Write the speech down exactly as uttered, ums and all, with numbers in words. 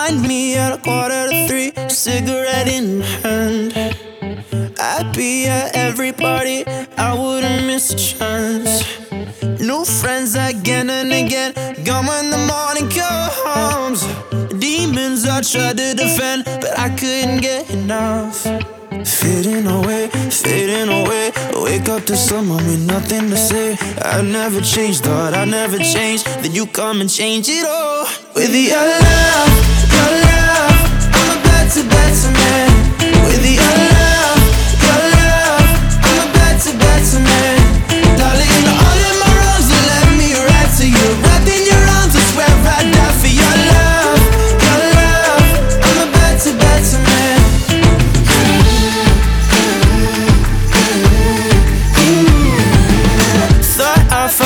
find me at a quarter to three, cigarette in hand. I'd be at every party, I wouldn't miss a chance. New friends again and again, gone when the morning comes. Demons I tried to defend, but I couldn't get enough. Fading away, fading away. Wake up to someone with nothing to say. I'd never change, thought I'd never change. Then you come and change it all. With your love, your love, I'm a better, better man. With your love.